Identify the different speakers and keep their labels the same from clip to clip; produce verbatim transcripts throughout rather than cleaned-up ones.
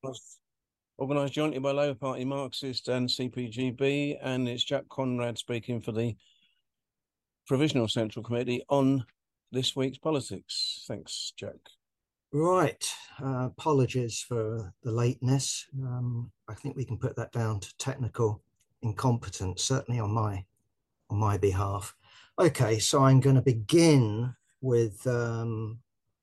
Speaker 1: organised organised jointly by Labour Party, Marxist and C P G B, and it's Jack Conrad speaking for the Provisional Central Committee on this week's politics. Thanks, Jack.
Speaker 2: Right. Uh, apologies for the lateness. Um, I think we can put that down to technical incompetence, certainly on my on my behalf. Okay, so I'm going to begin with um,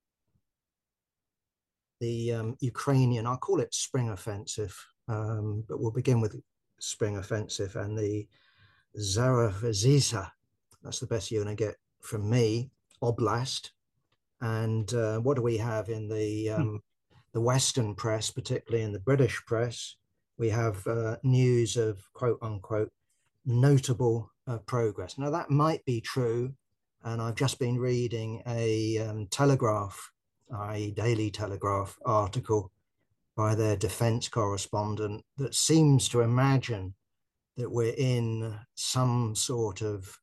Speaker 2: the um, Ukrainian, I'll call it Spring Offensive, um, but we'll begin with Spring Offensive and the Zaporizhzhia. That's the best you're going to get from me, Oblast. And uh, what do we have in the um, the Western press, particularly in the British press? We have uh, news of quote unquote notable uh, progress. Now that might be true, and I've just been reading a um, Telegraph, a Daily Telegraph article by their defence correspondent that seems to imagine that we're in some sort of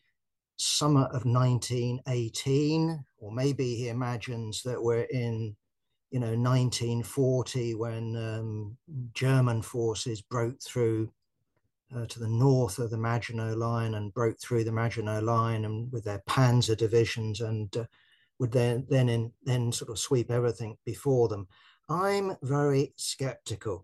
Speaker 2: summer of nineteen eighteen, or maybe he imagines that we're in, you know, nineteen forty when um, German forces broke through uh, to the north of the Maginot Line and broke through the Maginot Line and with their Panzer divisions and uh, would then then in, then sort of sweep everything before them. I'm very skeptical.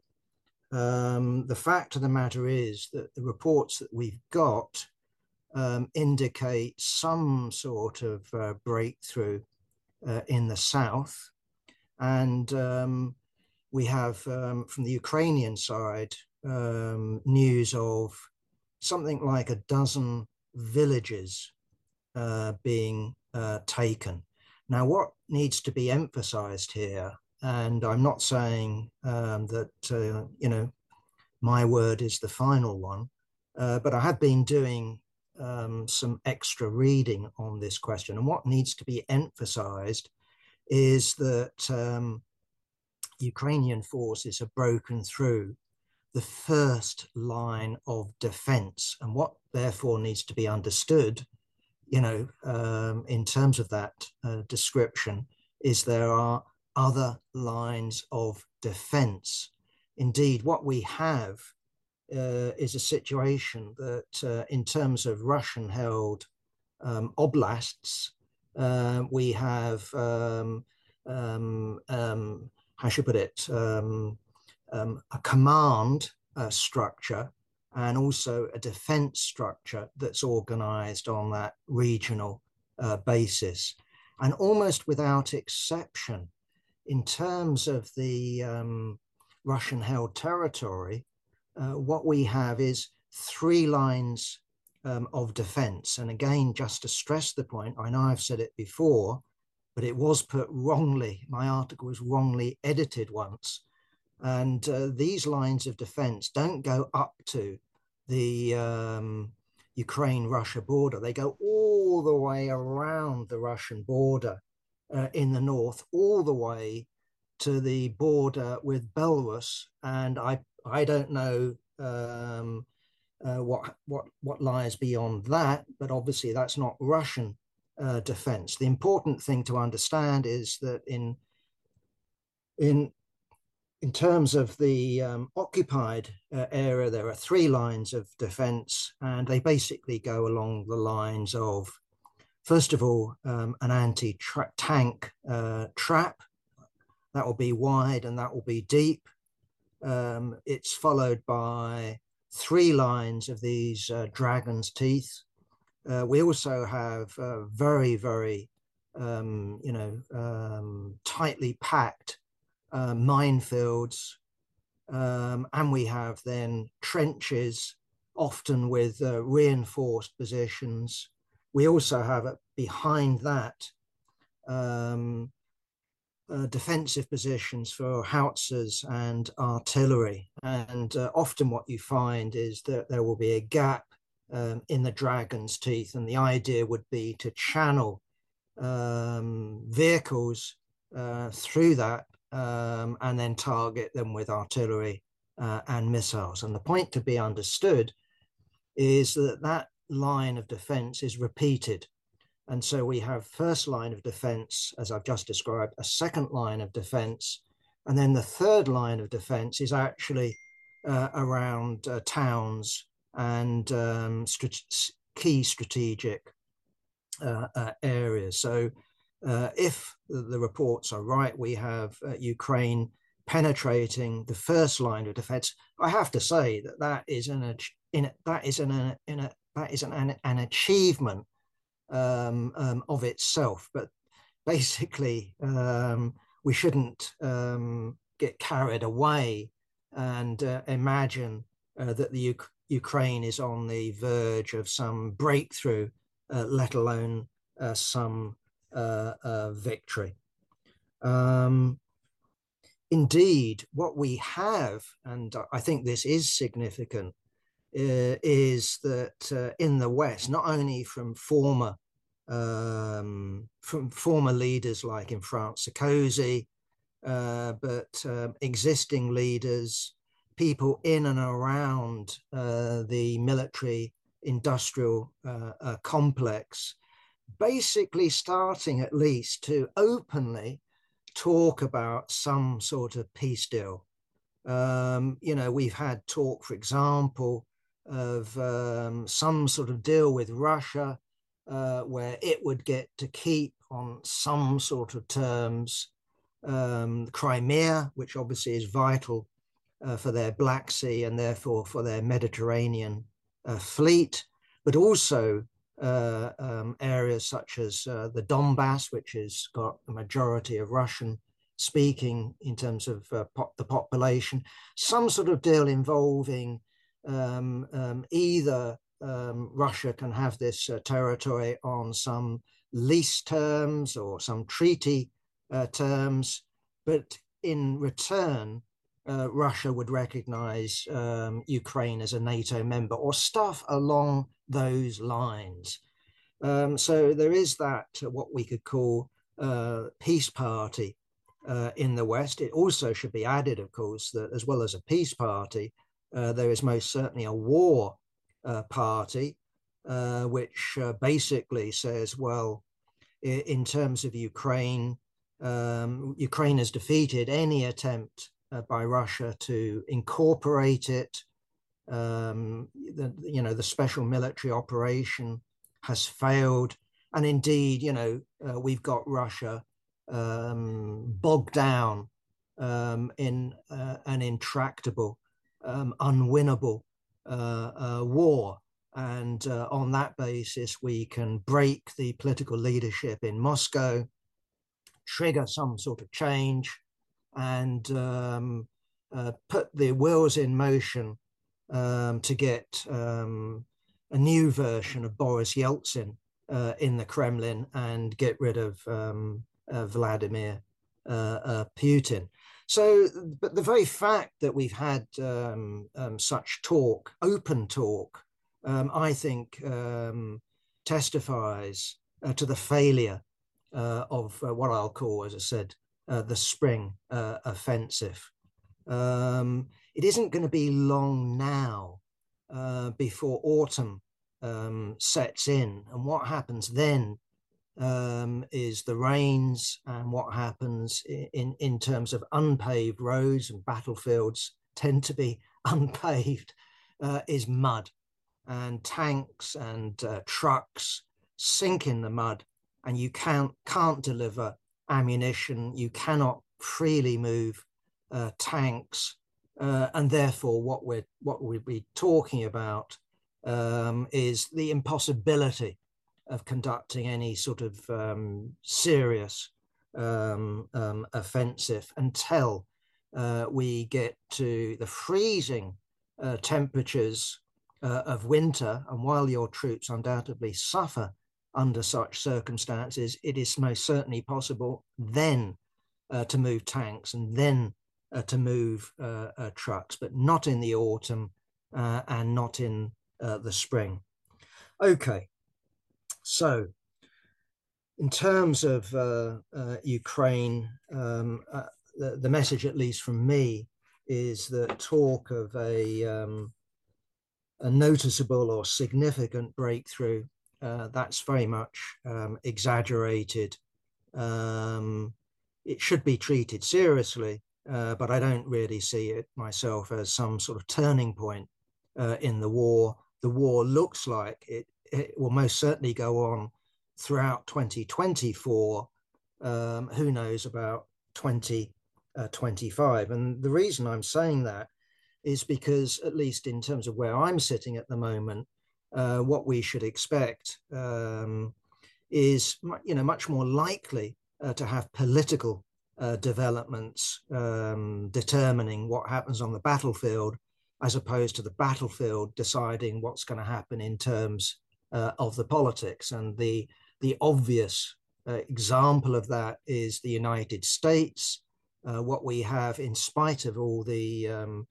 Speaker 2: Um, the fact of the matter is that the reports that we've got Um, indicate some sort of uh, breakthrough uh, in the south. And um, we have um, from the Ukrainian side um, news of something like a dozen villages uh, being uh, taken. Now, what needs to be emphasized here, and I'm not saying um, that, uh, you know, my word is the final one, uh, but I have been doing Um, some extra reading on this question. And what needs to be emphasized is that um, Ukrainian forces have broken through the first line of defense. And what therefore needs to be understood, you know, um, in terms of that uh, description, is there are other lines of defense. Indeed, what we have Uh, is a situation that, uh, in terms of Russian-held um, oblasts, uh, we have um, um, um, how should I put it, um, um, a command uh, structure and also a defense structure that's organized on that regional uh, basis. And almost without exception, in terms of the um, Russian-held territory, Uh, what we have is three lines um, of defense. And again, just to stress the point, I know I've said it before, but it was put wrongly. My article was wrongly edited once. And uh, these lines of defense don't go up to the um, Ukraine-Russia border. They go all the way around the Russian border uh, in the north, all the way to the border with Belarus. And I I don't know um, uh, what what what lies beyond that, but obviously that's not Russian uh, defense. The important thing to understand is that in in in terms of the um, occupied uh, area, there are three lines of defense, and they basically go along the lines of, first of all, um, an anti-tank uh, trap that will be wide and that will be deep. Um, it's followed by three lines of these uh, dragon's teeth. Uh, we also have uh, very, very, um, you know, um, tightly packed uh, minefields. Um, and we have then trenches, often with uh, reinforced positions. We also have uh, behind that um, Uh, defensive positions for howitzers and artillery. And uh, often what you find is that there will be a gap um, in the dragon's teeth. And the idea would be to channel um, vehicles uh, through that um, and then target them with artillery uh, and missiles. And the point to be understood is that that line of defense is repeated. And so we have first line of defense, as I've just described, a second line of defense, And then the third line of defense is actually uh, around uh, towns and um, st key strategic uh, uh, areas. So uh, if the reports are right, we have uh, Ukraine penetrating the first line of defense. I have to say that that is an in that is an in a that is an an achievement um, um, of itself. But basically, um, we shouldn't um, get carried away and uh, imagine uh, that the U Ukraine is on the verge of some breakthrough, uh, let alone uh, some uh, uh, victory. Um, indeed, what we have, and I think this is significant, uh, is that uh, in the West, not only from former um, from former leaders like in France, Sarkozy, uh, but uh, existing leaders, people in and around uh, the military industrial uh, uh, complex, basically starting at least to openly talk about some sort of peace deal. Um, you know, we've had talk, for example, of um, some sort of deal with Russia uh, where it would get to keep on some sort of terms um, Crimea, which obviously is vital uh, for their Black Sea and therefore for their Mediterranean uh, fleet, but also uh, um, areas such as uh, the Donbass, which has got a majority of Russian speaking in terms of uh, pop the population, some sort of deal involving um, um, either um, Russia can have this uh, territory on some lease terms or some treaty uh, terms, but in return, uh, Russia would recognize um, Ukraine as a NATO member or stuff along those lines. Um, so there is that, uh, what we could call uh, peace party uh, in the West. It also should be added, of course, that as well as a peace party, uh, there is most certainly a war uh, party, uh, which uh, basically says, well, in, in terms of Ukraine, um, Ukraine has defeated any attempt uh, by Russia to incorporate it. Um, the, you know, the special military operation has failed. And indeed, you know, uh, we've got Russia um, bogged down um, in uh, an intractable, um, unwinnable uh, uh, war. And uh, on that basis, we can break the political leadership in Moscow, trigger some sort of change, and um, uh, put the wheels in motion um, to get um, a new version of Boris Yeltsin uh, in the Kremlin and get rid of um, uh, Vladimir uh, uh, Putin. So, but the very fact that we've had um, um, such talk, open talk, um, I think um, testifies uh, to the failure uh, of uh, what I'll call, as I said, uh, the spring uh, offensive. Um, it isn't going to be long now uh, before autumn um, sets in. And what happens then um, is the rains, and what happens in, in terms of unpaved roads, and battlefields tend to be unpaved, uh, is mud. And tanks and uh, trucks sink in the mud, and you can't, can't deliver ammunition. You cannot freely move uh, tanks. Uh, and therefore, what we're, what we'll be talking about um, is the impossibility of conducting any sort of um, serious um, um, offensive until uh, we get to the freezing uh, temperatures uh, of winter. And while your troops undoubtedly suffer under such circumstances, it is most certainly possible then uh, to move tanks and then uh, to move uh, uh, trucks, but not in the autumn uh, and not in uh, the spring. Okay. So, in terms of uh, uh, Ukraine, um, uh, the, the message, at least from me, is that talk of a, um, a noticeable or significant breakthrough, uh, that's very much um, exaggerated. Um, it should be treated seriously, uh, but I don't really see it myself as some sort of turning point uh, in the war. The war looks like it, it will most certainly go on throughout twenty twenty-four. Um, who knows about twenty twenty-five? And the reason I'm saying that is because, at least in terms of where I'm sitting at the moment, uh, what we should expect um, is, you know, much more likely uh, to have political uh, developments um, determining what happens on the battlefield, as opposed to the battlefield deciding what's going to happen in terms uh, of the politics. And the the obvious uh, example of that is the United States. Uh, what we have, in spite of all the um,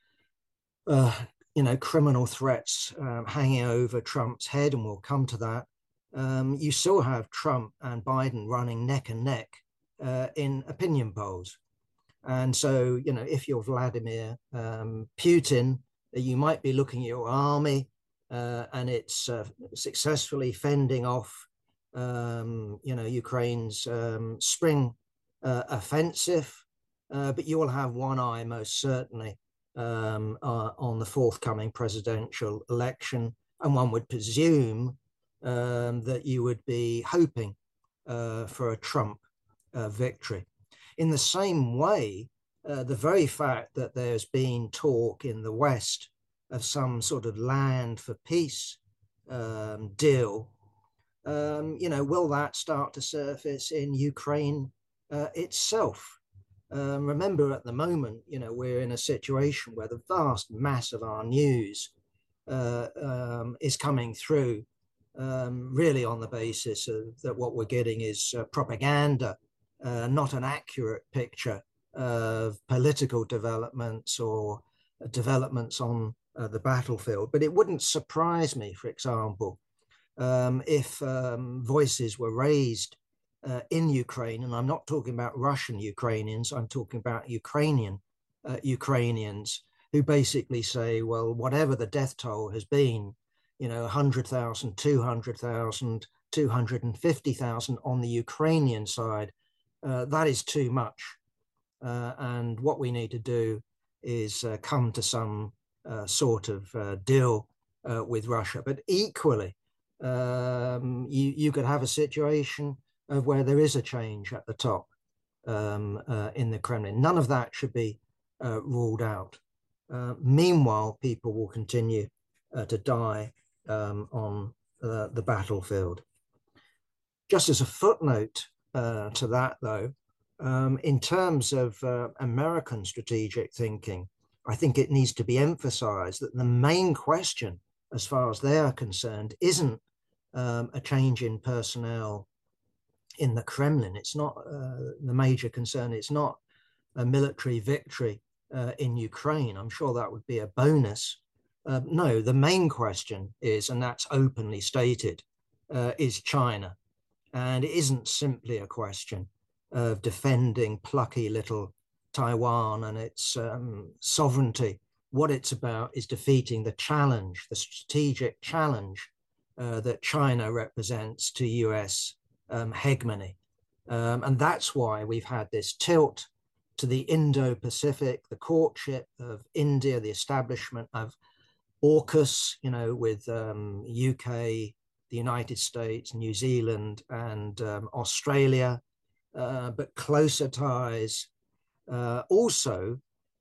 Speaker 2: uh, you know, criminal threats um, hanging over Trump's head, and we'll come to that. Um, you still have Trump and Biden running neck and neck uh, in opinion polls. And so, you know, if you're Vladimir um, Putin, you might be looking at your army uh, and it's uh, successfully fending off, um, you know, Ukraine's um, spring uh, offensive, uh, but you will have one eye most certainly um, uh, on the forthcoming presidential election. And one would presume um, that you would be hoping uh, for a Trump uh, victory. In the same way, uh, the very fact that there's been talk in the West of some sort of land for peace um, deal, um, you know, will that start to surface in Ukraine uh, itself? Um, remember, at the moment, you know, we're in a situation where the vast mass of our news uh, um, is coming through um, really on the basis of that what we're getting is uh, propaganda, uh, not an accurate picture of political developments or developments on uh, the battlefield. But it wouldn't surprise me, for example, um, if um, voices were raised uh, in Ukraine, and I'm not talking about Russian Ukrainians, I'm talking about Ukrainian uh, Ukrainians who basically say, well, whatever the death toll has been, you know, one hundred thousand, two hundred thousand, two hundred fifty thousand on the Ukrainian side, uh, that is too much. Uh, and what we need to do is uh, come to some uh, sort of uh, deal uh, with Russia. But equally, um, you, you could have a situation of where there is a change at the top um, uh, in the Kremlin. None of that should be uh, ruled out. Uh, meanwhile, people will continue uh, to die um, on uh, the battlefield. Just as a footnote uh, to that, though, um, in terms of uh, American strategic thinking, I think it needs to be emphasized that the main question, as far as they are concerned, isn't um, a change in personnel in the Kremlin. It's not uh, the major concern. It's not a military victory uh, in Ukraine. I'm sure that would be a bonus. Uh, no, the main question is, and that's openly stated, uh, is China. And it isn't simply a question of defending plucky little Taiwan and its um, sovereignty. What it's about is defeating the challenge, the strategic challenge uh, that China represents to U S um, hegemony. Um, and that's why we've had this tilt to the Indo-Pacific, the courtship of India, the establishment of AUKUS, you know, with um, U K, the United States, New Zealand, and um, Australia, uh, but closer ties uh, also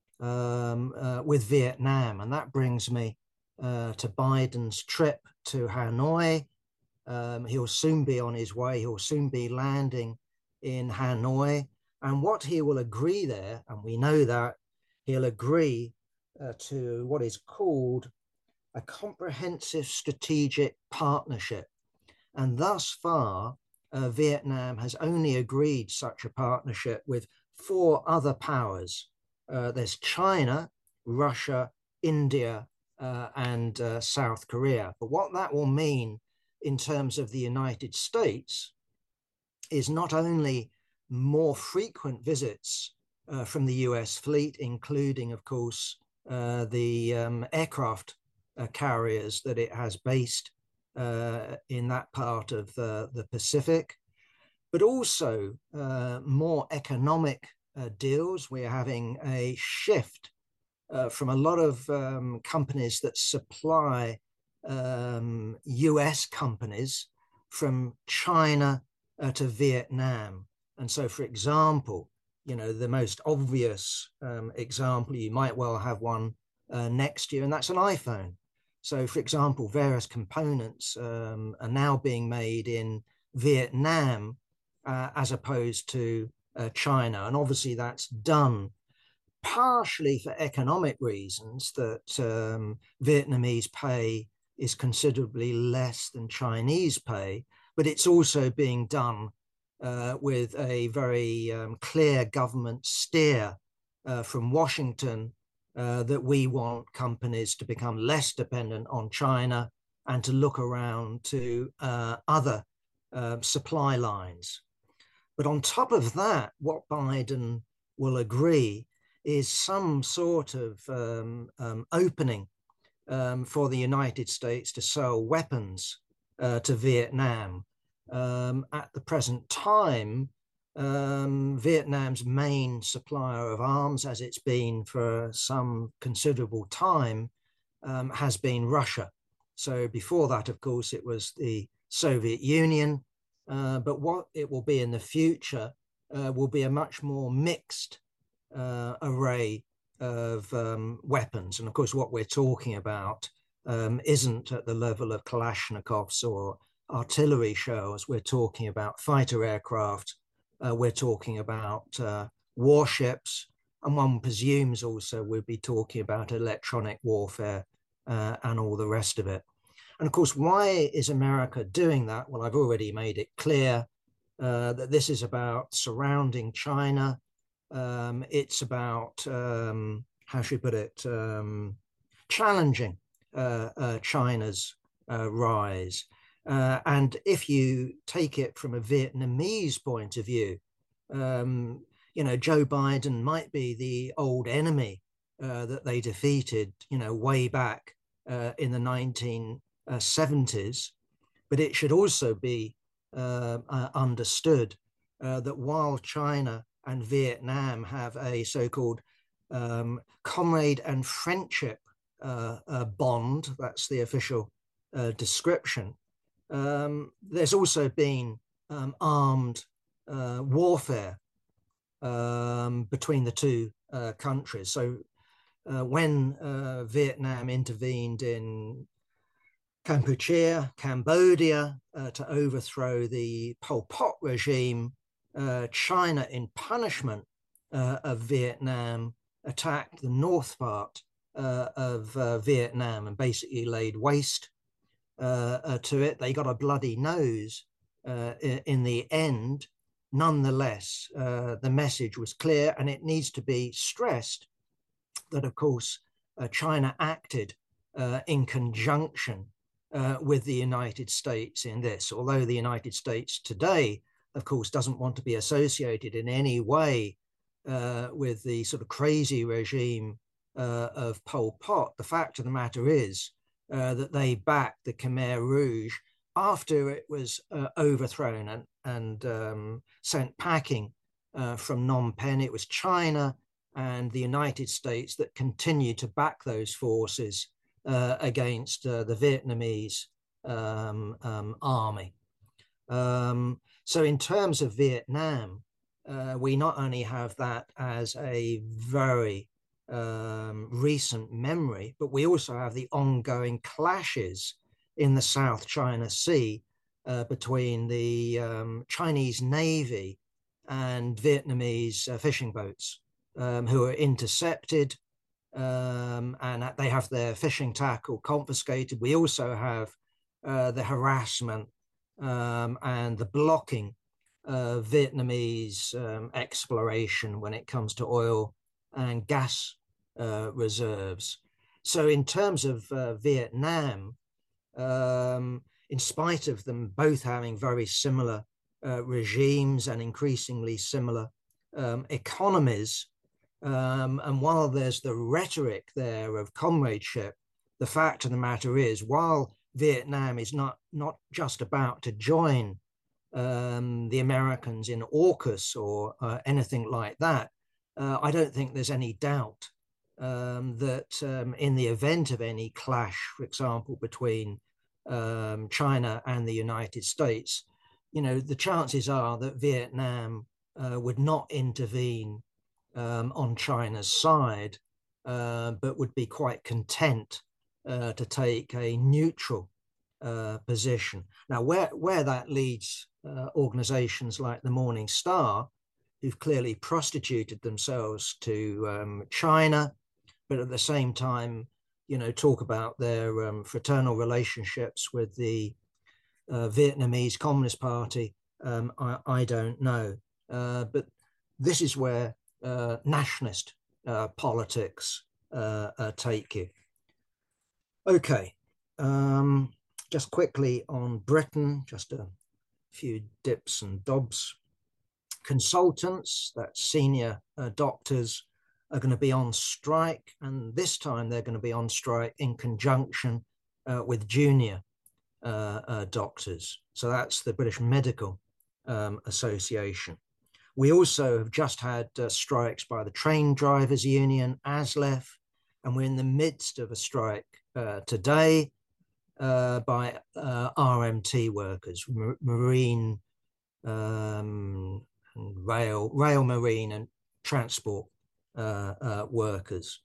Speaker 2: um, uh, with Vietnam. And that brings me uh, to Biden's trip to Hanoi. Um, he'll soon be on his way. He'll soon be landing in Hanoi. And what he will agree there, and we know that, he'll agree uh, to what is called a comprehensive strategic partnership. And thus far, uh, Vietnam has only agreed such a partnership with four other powers. Uh, there's China, Russia, India, uh, and uh, South Korea. But what that will mean in terms of the United States is not only more frequent visits uh, from the U S fleet, including, of course, uh, the um, aircraft uh, carriers that it has based uh, in that part of uh, the Pacific, but also uh, more economic uh, deals. We're having a shift uh, from a lot of um, companies that supply um, U S companies from China uh, to Vietnam. And so, for example, you know, the most obvious um, example, you might well have one uh, next year, and that's an iPhone. So, for example, various components um, are now being made in Vietnam uh, as opposed to uh, China. And obviously that's done partially for economic reasons, that um, Vietnamese pay is considerably less than Chinese pay, but it's also being done uh, with a very um, clear government steer uh, from Washington uh, that we want companies to become less dependent on China and to look around to uh, other uh, supply lines. But on top of that, what Biden will agree is some sort of um, um, opening um, for the United States to sell weapons uh, to Vietnam. Um, at the present time, um, Vietnam's main supplier of arms, as it's been for some considerable time, um, has been Russia. So before that, of course, it was the Soviet Union. Uh, but what it will be in the future uh, will be a much more mixed uh, array of um, weapons. And of course, what we're talking about um, isn't at the level of Kalashnikovs or artillery shells. We're talking about fighter aircraft. Uh, we're talking about uh, warships. And one presumes also we'll be talking about electronic warfare uh, and all the rest of it. And of course, why is America doing that? Well, I've already made it clear uh, that this is about surrounding China. Um, it's about, um, how should we put it, um, challenging uh, uh, China's uh, rise. Uh, and if you take it from a Vietnamese point of view, um, you know, Joe Biden might be the old enemy uh, that they defeated, you know, way back uh, in the nineteen seventies, but it should also be uh, uh, understood uh, that while China and Vietnam have a so-called um, comrade and friendship uh, uh, bond, that's the official uh, description, um, there's also been um, armed uh, warfare um, between the two uh, countries. So uh, when uh, Vietnam intervened in Kampuchea, Cambodia, uh, to overthrow the Pol Pot regime, uh, China, in punishment uh, of Vietnam, attacked the north part uh, of uh, Vietnam and basically laid waste uh, uh, to it. They got a bloody nose uh, in, in the end. Nonetheless, uh, the message was clear, and it needs to be stressed that, of course, uh, China acted uh, in conjunction Uh, with the United States in this, although the United States today, of course, doesn't want to be associated in any way uh, with the sort of crazy regime uh, of Pol Pot. The fact of the matter is uh, that they backed the Khmer Rouge after it was uh, overthrown and, and um, sent packing uh, from Phnom Penh. It was China and the United States that continued to back those forces Uh, against uh, the Vietnamese um, um, army. Um, so in terms of Vietnam, uh, we not only have that as a very um, recent memory, but we also have the ongoing clashes in the South China Sea uh, between the um, Chinese Navy and Vietnamese uh, fishing boats um, who are intercepted. Um, and they have their fishing tackle confiscated. We also have uh, the harassment um, and the blocking of Vietnamese um, exploration when it comes to oil and gas uh, reserves. So in terms of uh, Vietnam, um, in spite of them both having very similar uh, regimes and increasingly similar um, economies, Um, and while there's the rhetoric there of comradeship, the fact of the matter is, while Vietnam is not, not just about to join um, the Americans in AUKUS or uh, anything like that, uh, I don't think there's any doubt um, that um, in the event of any clash, for example, between um, China and the United States, you know, the chances are that Vietnam uh, would not intervene um, on China's side, uh, but would be quite content uh, to take a neutral uh, position. Now, where, where that leads uh, organizations like the Morning Star, who've clearly prostituted themselves to um, China, but at the same time, you know, talk about their um, fraternal relationships with the uh, Vietnamese Communist Party, um, I, I don't know. Uh, but this is where uh, nationalist uh, politics uh, uh, take you. Okay, um, just quickly on Britain, just a few dips and dobs. Consultants, that's senior uh, doctors, are going to be on strike, and this time they're going to be on strike in conjunction uh, with junior uh, uh, doctors. So that's the British Medical um, Association. We also have just had uh, strikes by the Train Drivers Union, ASLEF, and we're in the midst of a strike uh, today uh, by uh, R M T workers, marine, um, and rail, rail, marine, and transport uh, uh, workers.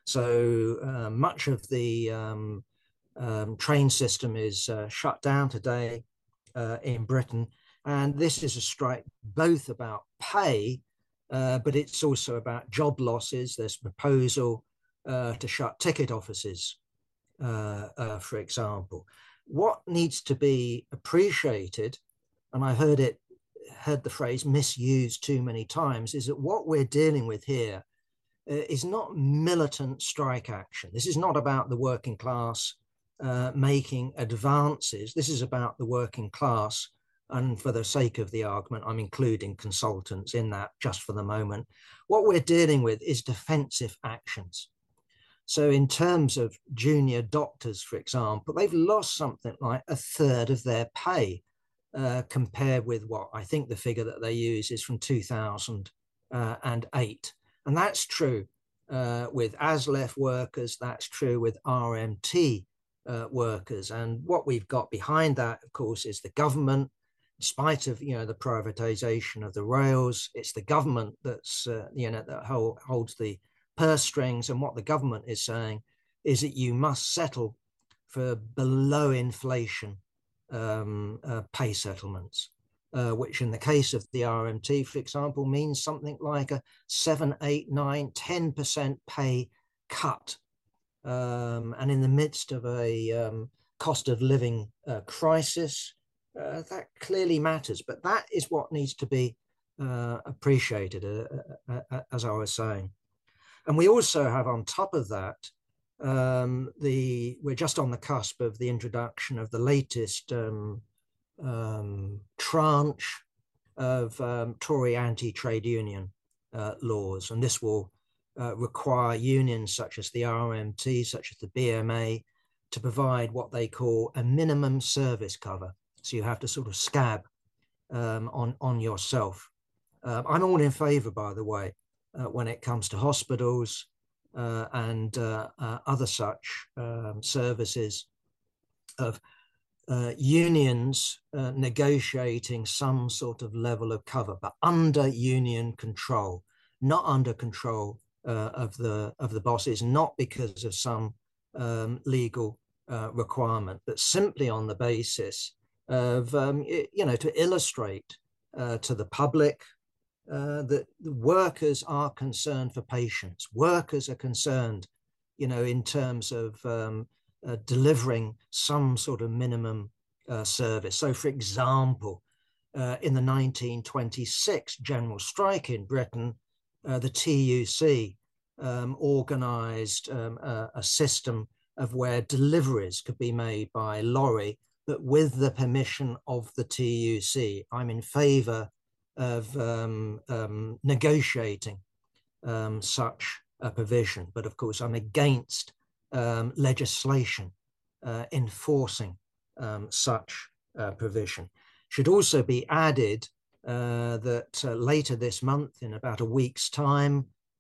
Speaker 2: So uh, much of the um, um, train system is uh, shut down today uh, in Britain, and this is a strike both about pay, uh, but it's also about job losses. There's a proposal uh, to shut ticket offices, uh, uh, for example. What needs to be appreciated, and I heard it heard the phrase misused too many times, is that what we're dealing with here uh, is not militant strike action. This is not about the working class uh, making advances. This is about the working class, and for the sake of the argument, I'm including consultants in that just for the moment. What we're dealing with is defensive actions. So in terms of junior doctors, for example, they've lost something like a third of their pay. Uh, compared with what I think the figure that they use is from two thousand eight. And that's true uh, with ASLEF workers, that's true with R M T uh, workers. And what we've got behind that, of course, is the government. In spite of, you know, the privatization of the rails, it's the government that's, uh, you know, that hold, holds the purse strings. And what the government is saying is that you must settle for below inflation Um, uh, pay settlements, uh, which in the case of the R M T, for example, means something like a seven, eight, nine, ten percent pay cut. Um, and in the midst of a um, cost of living uh, crisis, uh, that clearly matters. But that is what needs to be uh, appreciated, uh, uh, as I was saying. And we also have on top of that, Um, the we're just on the cusp of the introduction of the latest um, um, tranche of um, Tory anti-trade union uh, laws, and this will uh, require unions such as the R M T, such as the B M A, to provide what they call a minimum service cover. So you have to sort of scab um, on on yourself. Uh, I'm all in favour, by the way, uh, when it comes to hospitals Uh, and uh, uh, other such um, services of uh, unions uh, negotiating some sort of level of cover, but under union control, not under control uh, of the of the bosses, not because of some um, legal uh, requirement, but simply on the basis of, um, it, you know, to illustrate uh, to the public Uh, that the workers are concerned for patients. Workers are concerned, you know, in terms of um, uh, delivering some sort of minimum uh, service. So, for example, uh, in the nineteen twenty-six general strike in Britain, uh, the T U C um, organized um, a, a system of where deliveries could be made by lorry, but with the permission of the T U C. I'm in favor of um, um, negotiating um, such a provision. But of course, I'm against um, legislation uh, enforcing um, such uh, provision. Should also be added uh, that uh, later this month, in about a week's time,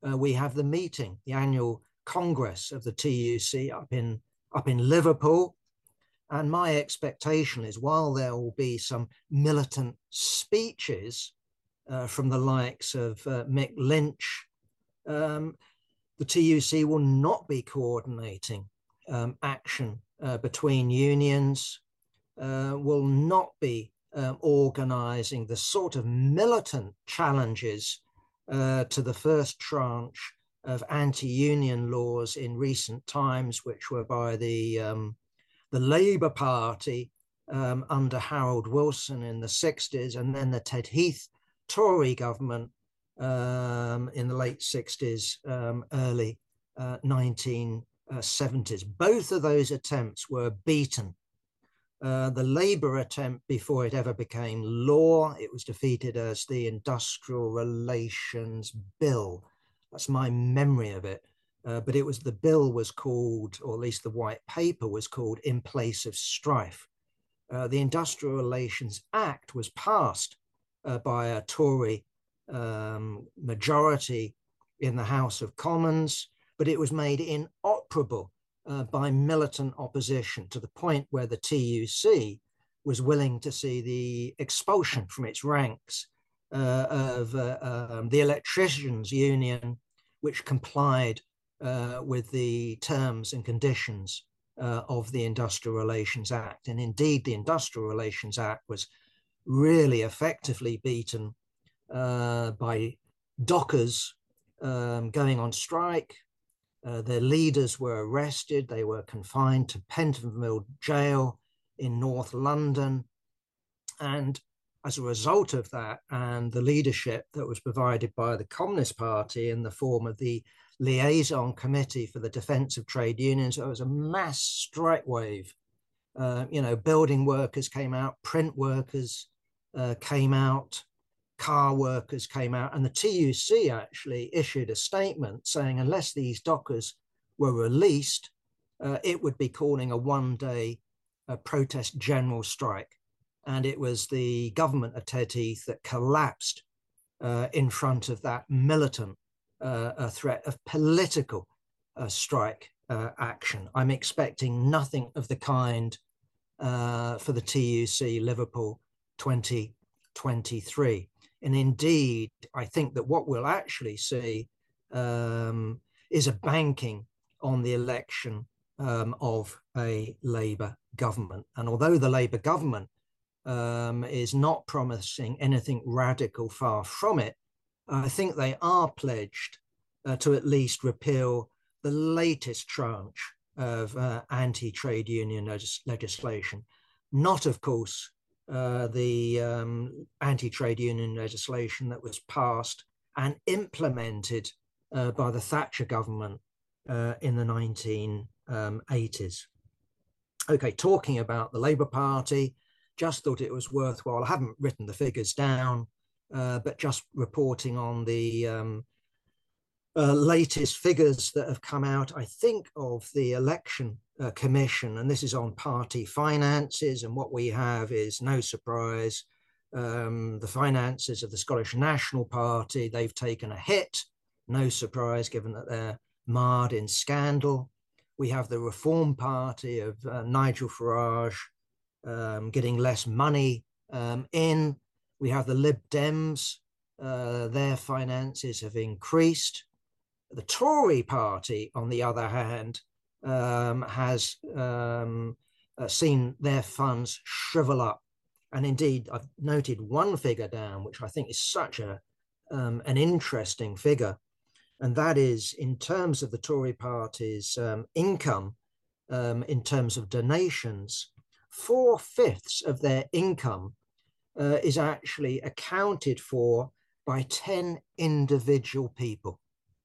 Speaker 2: uh, we have the meeting, the annual Congress of the T U C up in, up in Liverpool. And my expectation is, while there will be some militant speeches uh, from the likes of uh, Mick Lynch, um, the T U C will not be coordinating um, action uh, between unions, uh, will not be um, organising the sort of militant challenges uh, to the first tranche of anti-union laws in recent times, which were by the um, the Labour Party um, under Harold Wilson in the sixties, and then the Ted Heath Tory government um, in the late sixties, um, early uh, nineteen seventies. Both of those attempts were beaten. Uh, the Labour attempt, before it ever became law, it was defeated as the Industrial Relations Bill. That's my memory of it. Uh, but it was, the bill was called, or at least the white paper was called, In Place of Strife. Uh, the Industrial Relations Act was passed uh, by a Tory um, majority in the House of Commons, but it was made inoperable uh, by militant opposition, to the point where the T U C was willing to see the expulsion from its ranks uh, of uh, um, the Electricians Union, which complied Uh, with the terms and conditions uh, of the Industrial Relations Act. And indeed, the Industrial Relations Act was really effectively beaten uh, by dockers um, going on strike. Uh, their leaders were arrested. They were confined to Pentonville Jail in North London. And as a result of that, and the leadership that was provided by the Communist Party in the form of the Liaison Committee for the Defence of Trade Unions, there was a mass strike wave. Uh, you know, building workers came out, print workers uh, came out, car workers came out, and the T U C actually issued a statement saying unless these dockers were released, uh, it would be calling a one-day uh, protest general strike. And it was the government of Ted Heath that collapsed uh, in front of that militant uh, a threat of political uh, strike uh, action. I'm expecting nothing of the kind uh, for the T U C Liverpool twenty twenty-three. And indeed, I think that what we'll actually see um, is a banking on the election um, of a Labour government. And although the Labour government um, is not promising anything radical, far from it, I think they are pledged uh, to at least repeal the latest tranche of uh, anti-trade union legis legislation. Not, of course, uh, the um, anti-trade union legislation that was passed and implemented uh, by the Thatcher government uh, in the nineteen eighties. Okay, talking about the Labour Party, just thought it was worthwhile. I haven't written the figures down, uh, but just reporting on the um, uh, latest figures that have come out, I think, of the Election uh, Commission, and this is on party finances. And what we have is, no surprise, um, the finances of the Scottish National Party, they've taken a hit. No surprise, given that they're marred in scandal. We have the Reform Party of uh, Nigel Farage um, getting less money um, in. We have the Lib Dems, uh, their finances have increased. The Tory Party, on the other hand, um, has um, uh, seen their funds shrivel up. And indeed, I've noted one figure down, which I think is such a, um, an interesting figure. And that is, in terms of the Tory Party's um, income, um, in terms of donations, four-fifths of their income uh, is actually accounted for by ten individual people.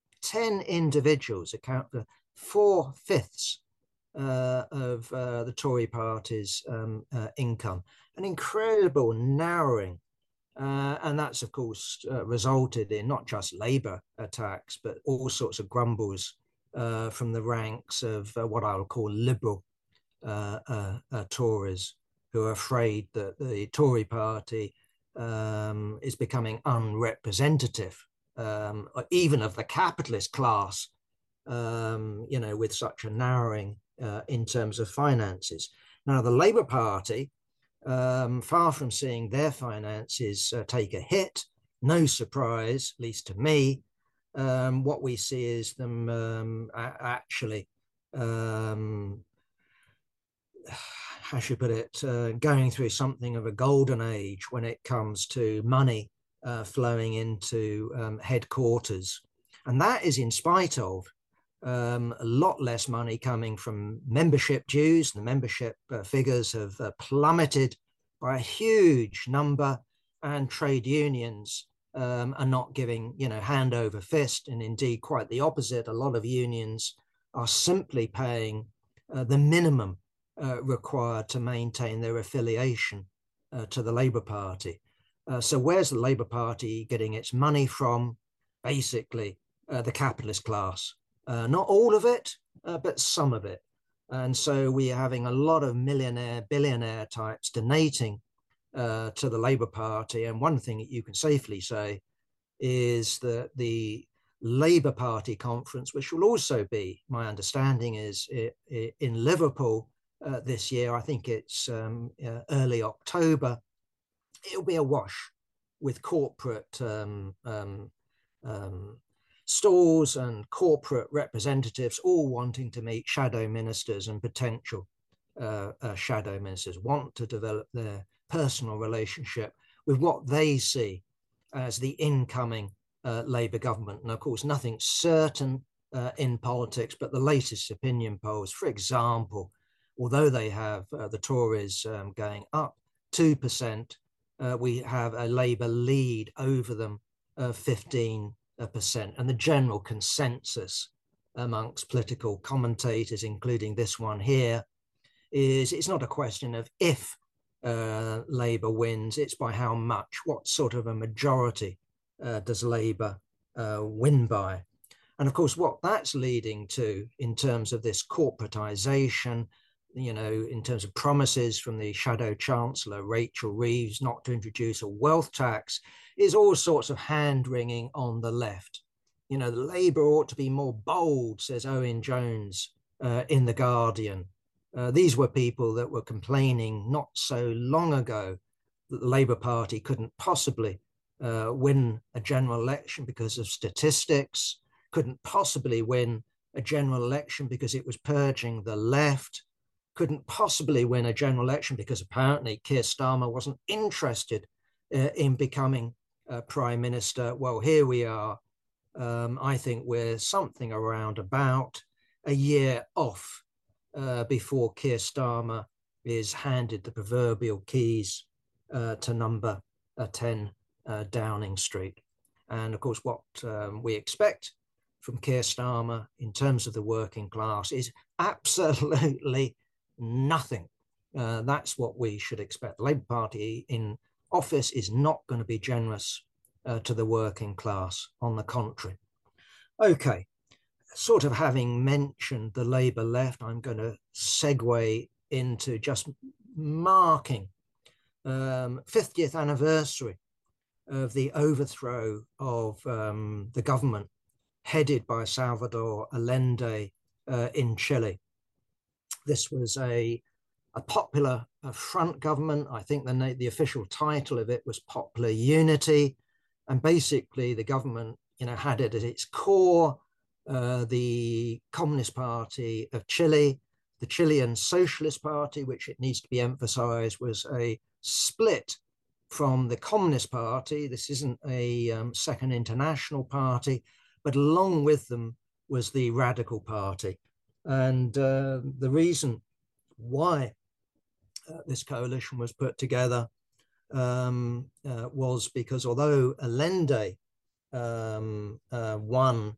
Speaker 2: ten individuals account for four-fifths uh, of uh, the Tory Party's um, uh, income. An incredible narrowing. Uh, and that's, of course, uh, resulted in not just Labour attacks, but all sorts of grumbles uh, from the ranks of uh, what I would call liberal uh, uh, uh, Tories, who are afraid that the Tory party um, is becoming unrepresentative um, even of the capitalist class, um, you know, with such a narrowing uh, in terms of finances. Now, the Labour Party, um, far from seeing their finances uh, take a hit, no surprise, at least to me, um, what we see is them um, actually, um, how should I put it, uh, going through something of a golden age when it comes to money uh, flowing into um, headquarters. And that is in spite of um, a lot less money coming from membership dues. The membership uh, figures have uh, plummeted by a huge number, and trade unions um, are not giving, you know, hand over fist, and indeed quite the opposite. A lot of unions are simply paying uh, the minimum uh, required to maintain their affiliation uh, to the Labour Party. Uh, so where's the Labour Party getting its money from? Basically, uh, the capitalist class. Uh, not all of it, uh, but some of it. And so we are having a lot of millionaire, billionaire types donating uh, to the Labour Party. And one thing that you can safely say is that the Labour Party conference, which will also be, my understanding is, in Liverpool uh, this year, I think it's um, uh, early October, it'll be awash with corporate um, um, um, stores and corporate representatives all wanting to meet shadow ministers and potential uh, uh, shadow ministers, want to develop their personal relationship with what they see as the incoming uh, Labour government. And of course, nothing's certain uh, in politics, but the latest opinion polls, for example, although they have uh, the Tories um, going up two percent, uh, we have a Labour lead over them of fifteen percent. And the general consensus amongst political commentators, including this one here, is it's not a question of if uh, Labour wins, it's by how much. What sort of a majority uh, does Labour uh, win by? And of course, what that's leading to in terms of this corporatization, you know, in terms of promises from the shadow chancellor, Rachel Reeves, not to introduce a wealth tax, is all sorts of hand-wringing on the left. You know, the Labour ought to be more bold, says Owen Jones uh, in The Guardian. Uh, these were people that were complaining not so long ago that the Labour Party couldn't possibly uh, win a general election because of statistics, couldn't possibly win a general election because it was purging the left, couldn't possibly win a general election because apparently Keir Starmer wasn't interested uh, in becoming uh, Prime Minister. Well, here we are. Um, I think we're something around about a year off uh, before Keir Starmer is handed the proverbial keys uh, to number uh, ten uh, Downing Street. And of course, what um, we expect from Keir Starmer in terms of the working class is absolutely nothing. Uh, that's what we should expect. The Labour Party in office is not going to be generous uh, to the working class, on the contrary. Okay, sort of having mentioned the Labour left, I'm going to segue into just marking um, fiftieth anniversary of the overthrow of um, the government headed by Salvador Allende uh, in Chile. This was a, a popular a front government. I think the, the official title of it was Popular Unity. And basically the government, you know, had it at its core uh, the Communist Party of Chile, the Chilean Socialist Party, which it needs to be emphasized was a split from the Communist Party. This isn't a um, Second International Party, but along with them was the Radical Party. And uh, the reason why uh, this coalition was put together um, uh, was because although Allende um, uh, won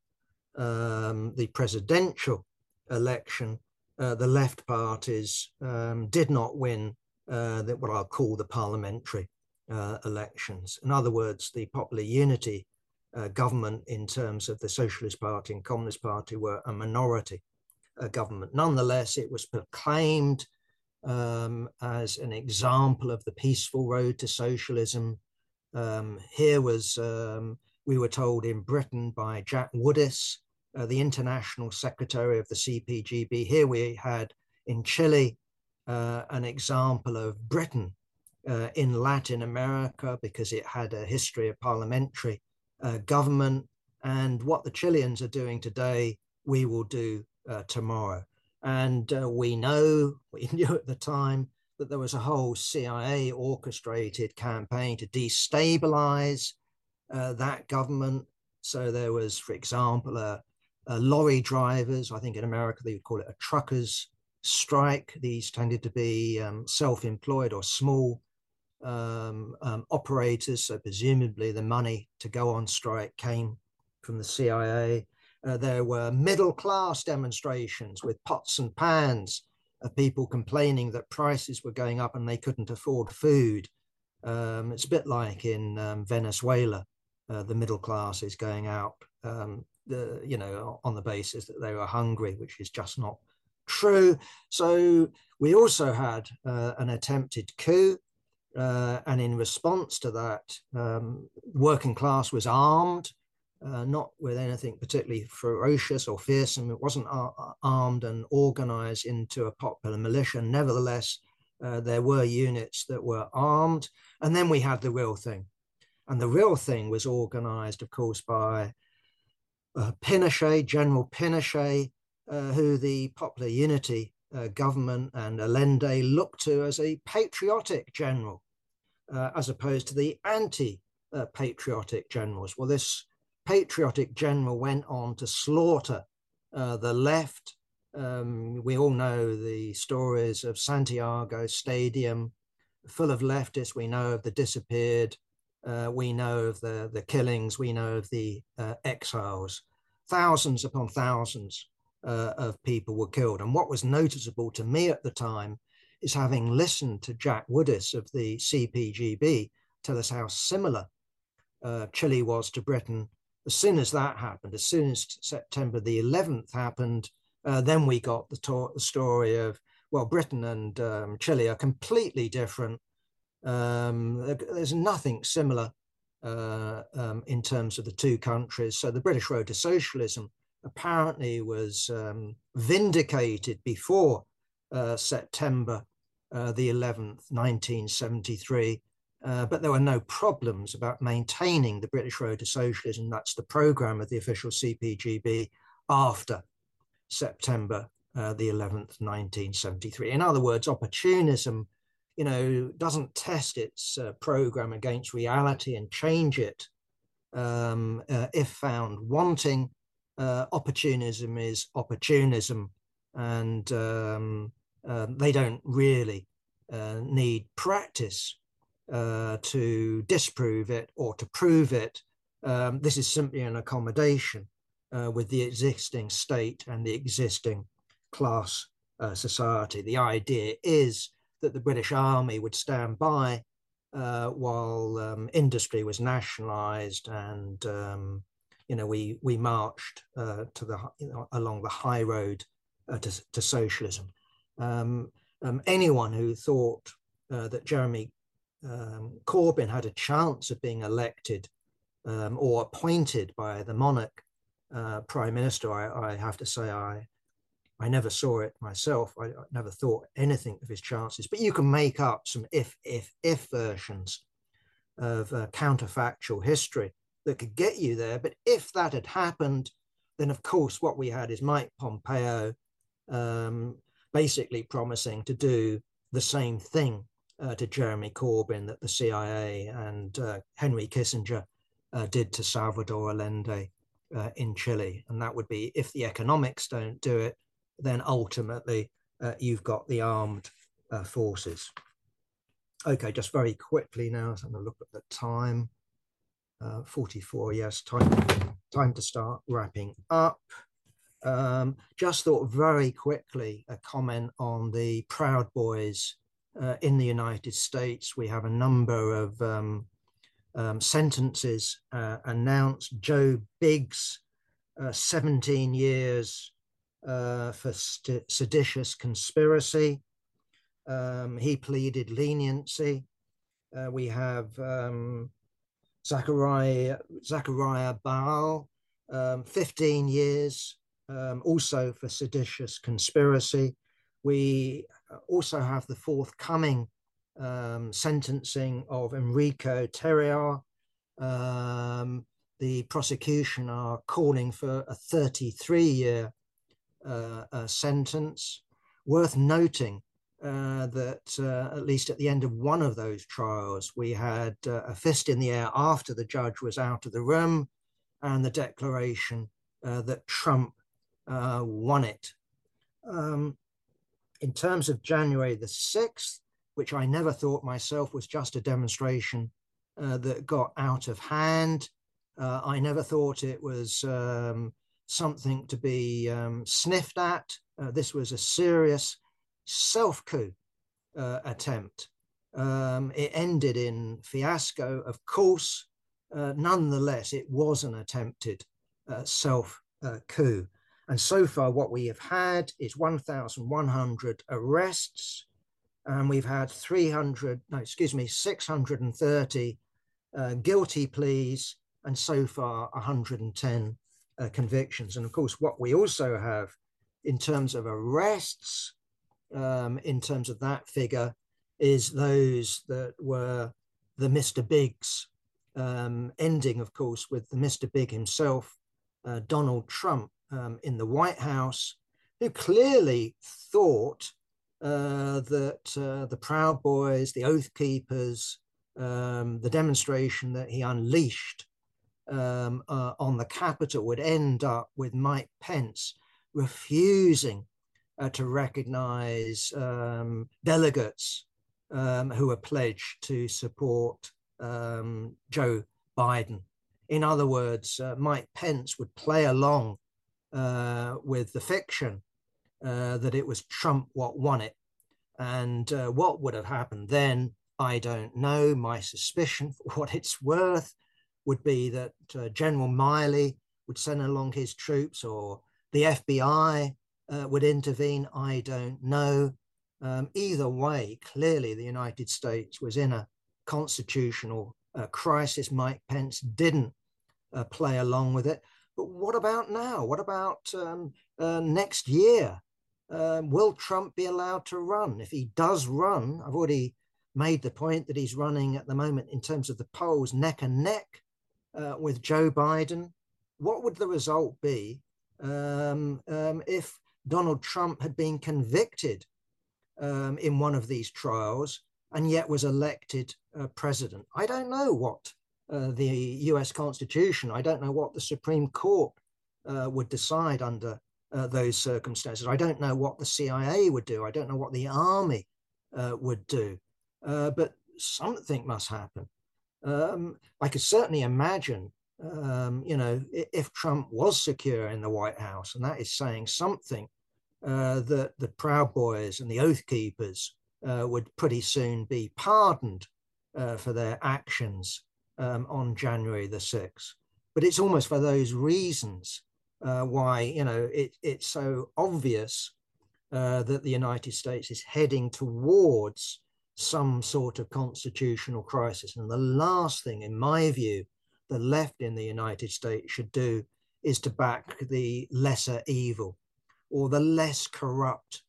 Speaker 2: um, the presidential election, uh, the left parties um, did not win uh, the, what I'll call the parliamentary uh, elections. In other words, the Popular Unity uh, government in terms of the Socialist Party and Communist Party were a minority uh, government. Nonetheless, it was proclaimed um, as an example of the peaceful road to socialism. Um, here was, um, we were told in Britain by Jack Woodis, uh, the international secretary of the C P G B. Here we had in Chile uh, an example of Britain uh, in Latin America, because it had a history of parliamentary uh, government. And what the Chileans are doing today, we will do uh, tomorrow. And uh, we know, we knew at the time, that there was a whole C I A orchestrated campaign to destabilize uh, that government. So there was, for example, a, a lorry drivers, I think in America they would call it a truckers strike. These tended to be um, self-employed or small um, um, operators. So presumably the money to go on strike came from the C I A. Uh, there were middle-class demonstrations with pots and pans of people complaining that prices were going up and they couldn't afford food. Um, it's a bit like in um, Venezuela, uh, the middle class is going out, um, the, you know, on the basis that they were hungry, which is just not true. So we also had uh, an attempted coup. Uh, and in response to that, um, working class was armed. Uh, not with anything particularly ferocious or fearsome. It wasn't ar- armed and organized into a popular militia. Nevertheless, uh, there were units that were armed. And then we had the real thing. And the real thing was organized, of course, by uh, Pinochet, General Pinochet, uh, who the Popular Unity uh, government and Allende looked to as a patriotic general, uh, as opposed to the anti-patriotic generals. Well, this patriotic general went on to slaughter uh, the left. Um, we all know the stories of Santiago Stadium, full of leftists. We know of the disappeared. Uh, we know of the, the killings. We know of the uh, exiles. Thousands upon thousands uh, of people were killed. And what was noticeable to me at the time is, having listened to Jack Woodis of the C P G B tell us how similar uh, Chile was to Britain. As soon as that happened, as soon as September the eleventh happened, uh, then we got the, to- the story of, well, Britain and um, Chile are completely different. Um, there's nothing similar uh, um, in terms of the two countries. So the British road to socialism apparently was um, vindicated before uh, September uh, the eleventh, nineteen seventy-three. Uh, but there were no problems about maintaining the British road to socialism. That's the program of the official C P G B after September uh, the eleventh, nineteen seventy-three. In other words, opportunism, you know, doesn't test its uh, program against reality and change it um, uh, if found wanting. Uh, opportunism is opportunism, and um, uh, they don't really uh, need practice Uh, to disprove it or to prove it. Um, this is simply an accommodation uh, with the existing state and the existing class uh, society. The idea is that the British Army would stand by uh, while um, industry was nationalized, and um, you know we we marched uh, to the you know, along the high road uh, to, to socialism. Um, um, anyone who thought uh, that Jeremy Um, Corbyn had a chance of being elected um, or appointed by the monarch uh, prime minister, I, I have to say I I never saw it myself. I, I never thought anything of his chances. But you can make up some if, if, if versions of uh, counterfactual history that could get you there. But if that had happened, then of course what we had is Mike Pompeo um, basically promising to do the same thing Uh, to Jeremy Corbyn that the C I A and uh, Henry Kissinger uh, did to Salvador Allende uh, in Chile. And that would be, if the economics don't do it, then ultimately uh, you've got the armed uh, forces. Okay, just very quickly now, so I'm going to look at the time. Uh, forty-four, yes, time, time to start wrapping up. Um, just thought very quickly a comment on the Proud Boys Uh, in the United States. We have a number of um, um, sentences uh, announced. Joe Biggs, uh, seventeen years uh, for st- seditious conspiracy. Um, he pleaded leniency. Uh, we have um, Zachariah, Zachariah Baal, um, fifteen years, um, also for seditious conspiracy. We also have the forthcoming um, sentencing of Enrico Terriar. Um, the prosecution are calling for a thirty-three year uh, uh, sentence. Worth noting uh, that uh, at least at the end of one of those trials, we had uh, a fist in the air after the judge was out of the room and the declaration uh, that Trump uh, won it. Um, in terms of January the sixth, which I never thought myself was just a demonstration uh, that got out of hand, uh, I never thought it was um, something to be um, sniffed at. Uh, this was a serious self-coup uh, attempt. Um, it ended in fiasco, of course. Uh, nonetheless, it was an attempted uh, self-coup. And so far, what we have had is one thousand one hundred arrests, and we've had three hundred, no, excuse me, six hundred thirty uh, guilty pleas, and so far one hundred ten uh, convictions. And of course, what we also have in terms of arrests, um, in terms of that figure, is those that were the Mister Bigs, um, ending, of course, with the Mister Big himself, uh, Donald Trump, um, in the White House, who clearly thought uh, that uh, the Proud Boys, the Oath Keepers, um, the demonstration that he unleashed um, uh, on the Capitol would end up with Mike Pence refusing uh, to recognize um, delegates um, who are pledged to support um, Joe Biden. In other words, uh, Mike Pence would play along uh, with the fiction uh, that it was Trump what won it. And uh, what would have happened then, I don't know. My suspicion, for what it's worth, would be that uh, General Milley would send along his troops, or the F B I uh, would intervene. I don't know. Um, either way, clearly the United States was in a constitutional uh, crisis. Mike Pence didn't uh, play along with it. But what about now? What about um, uh, next year? Uh, will Trump be allowed to run? If he does run, I've already made the point that he's running at the moment in terms of the polls neck and neck uh, with Joe Biden. What would the result be um, um, if Donald Trump had been convicted um, in one of these trials and yet was elected uh, president? I don't know what uh, the U S Constitution, I don't know what the Supreme Court uh, would decide under uh, those circumstances. I don't know what the C I A would do. I don't know what the army uh, would do. Uh, but something must happen. Um, I could certainly imagine, um, you know, if Trump was secure in the White House, and that is saying something, uh, that the Proud Boys and the Oath Keepers uh, would pretty soon be pardoned uh, for their actions um, on January the sixth. But it's almost for those reasons uh, why, you know, it, it's so obvious uh, that the United States is heading towards some sort of constitutional crisis. And the last thing, in my view, the left in the United States should do is to back the lesser evil or the less corrupt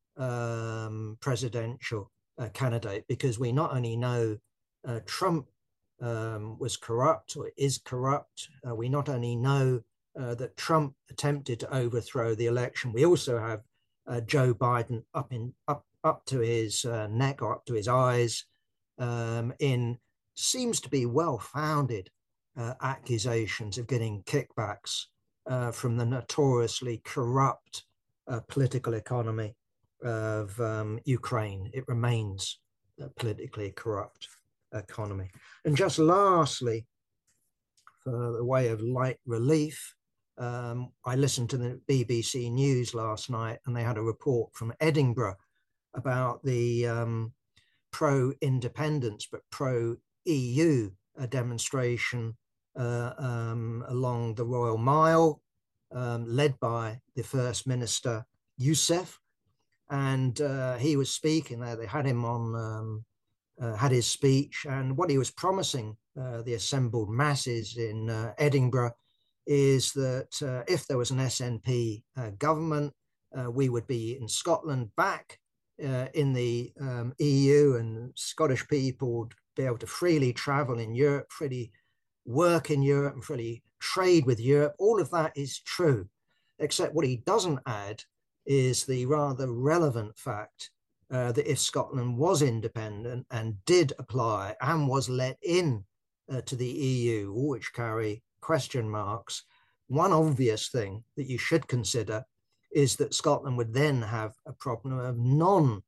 Speaker 2: um, presidential uh, candidate, because we not only know uh, Trump um, was corrupt or is corrupt, uh, we not only know uh, that Trump attempted to overthrow the election, we also have uh, Joe Biden up in up up to his uh, neck or up to his eyes um, in seems to be well-founded uh, accusations of getting kickbacks uh, from the notoriously corrupt uh, political economy of um, Ukraine. It remains a politically corrupt economy. And just lastly, for the way of light relief, um, I listened to the B B C News last night, and they had a report from Edinburgh about the um, pro-independence but pro-E U uh, demonstration uh, um, along the Royal Mile, um, led by the First Minister Youssef. And uh, he was speaking there. They had him on, um, uh, had his speech. And what he was promising uh, the assembled masses in uh, Edinburgh is that uh, if there was an S N P uh, government, uh, we would be in Scotland back uh, in the um, E U, and Scottish people would be able to freely travel in Europe, freely work in Europe, and freely trade with Europe. All of that is true, except what he doesn't add is the rather relevant fact uh, that if Scotland was independent and did apply and was let in uh, to the E U, all which carry question marks, one obvious thing that you should consider is that Scotland would then have a problem of non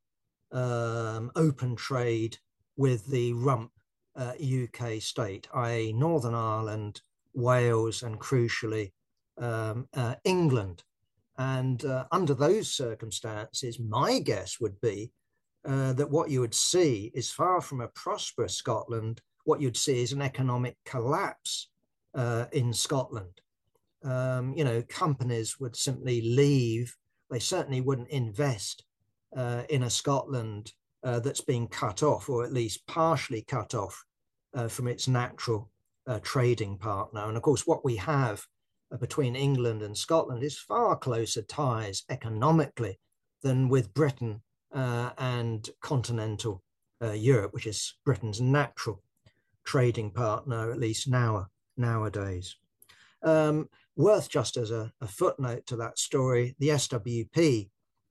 Speaker 2: um, open trade with the rump uh, U K state, that is. Northern Ireland, Wales, and crucially, um, uh, England. And uh, under those circumstances, my guess would be uh, that what you would see is far from a prosperous Scotland. What you'd see is an economic collapse uh, in Scotland. Um, you know, companies would simply leave. They certainly wouldn't invest uh, in a Scotland uh, that's been cut off, or at least partially cut off uh, from its natural uh, trading partner. And of course, what we have uh, between England and Scotland is far closer ties economically than with Britain uh, and continental uh, Europe, which is Britain's natural trading partner, at least now nowadays. Um, worth just as a, a footnote to that story, the S W P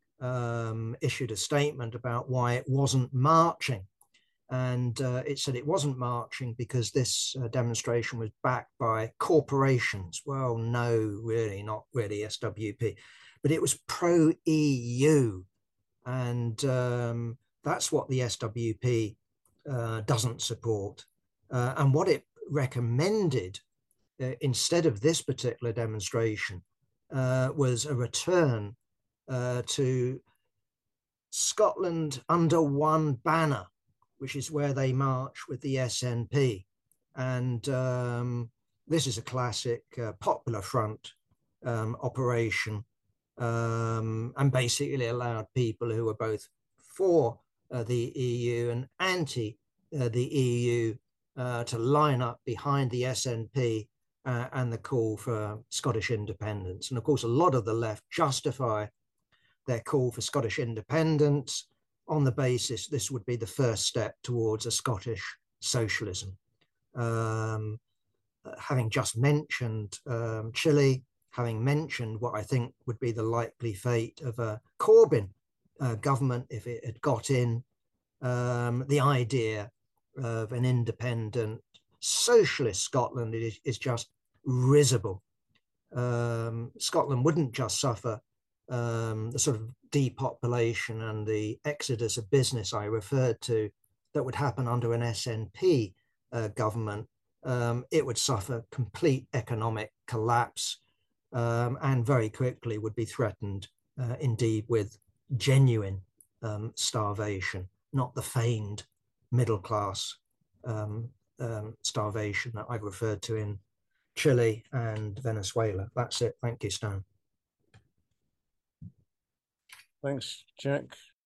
Speaker 2: um, issued a statement about why it wasn't marching. And uh, it said it wasn't marching because this uh, demonstration was backed by corporations. Well, no, really, not really S W P, but it was pro-E U. And um, that's what the S W P uh, doesn't support. Uh, and what it recommended uh, instead of this particular demonstration uh, was a return uh, to Scotland under one banner, which is where they march with the S N P. And um, this is a classic uh, Popular Front um, operation, um, and basically allowed people who were both for uh, the E U and anti uh, the E U uh, to line up behind the S N P uh, and the call for Scottish independence. And of course, a lot of the left justify their call for Scottish independence on the basis this would be the first step towards a Scottish socialism. Um, having just mentioned um, Chile, having mentioned what I think would be the likely fate of a Corbyn uh, government if it had got in, um, the idea of an independent socialist Scotland is, is just risible. Um, Scotland wouldn't just suffer um, the sort of depopulation and the exodus of business I referred to that would happen under an S N P uh, government. Um, it would suffer complete economic collapse um, and very quickly would be threatened uh, indeed with genuine um, starvation, not the feigned middle class um, um, starvation that I've referred to in Chile and Venezuela. That's it. Thank you, Stan.
Speaker 1: Thanks, Jack.